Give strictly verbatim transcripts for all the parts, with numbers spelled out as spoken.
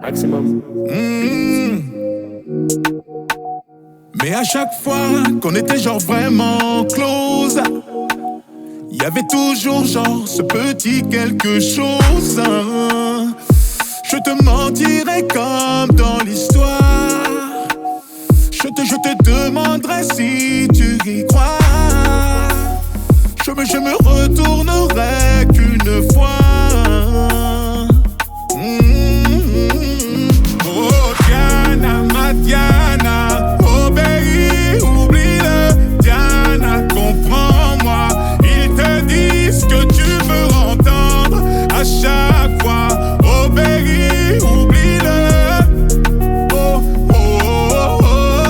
maximum. Mmh. Mais à chaque fois qu'on était genre vraiment close, y avait toujours genre ce petit quelque chose. Hein. Je te mentirais comme dans l'histoire. Je te, je te demanderais si tu y crois. Je me, je me retournerai qu'une fois. Mmh. Oh Diana, ma Diana, obéis, oublie-le. Diana, comprends-moi. Ils te disent que tu veux entendre à chaque fois. Obéis, oublie-le. Oh, oh, oh,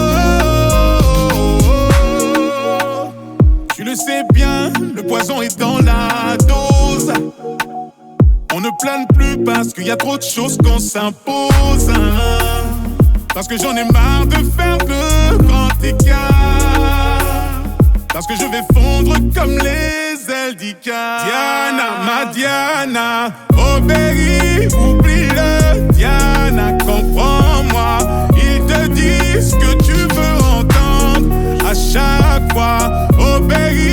oh, oh. Tu le sais bien, le poison est dans la dose. On ne plane plus parce qu'il y a trop de choses qu'on s'impose. Hein. Parce que j'en ai marre de faire le grand écart. Parce que je vais fondre comme les ailes d'Icar. Diana, ma Diana, obéis, oublie-le. Diana, comprends-moi. Ils te disent que tu veux entendre à chaque fois. Obéis.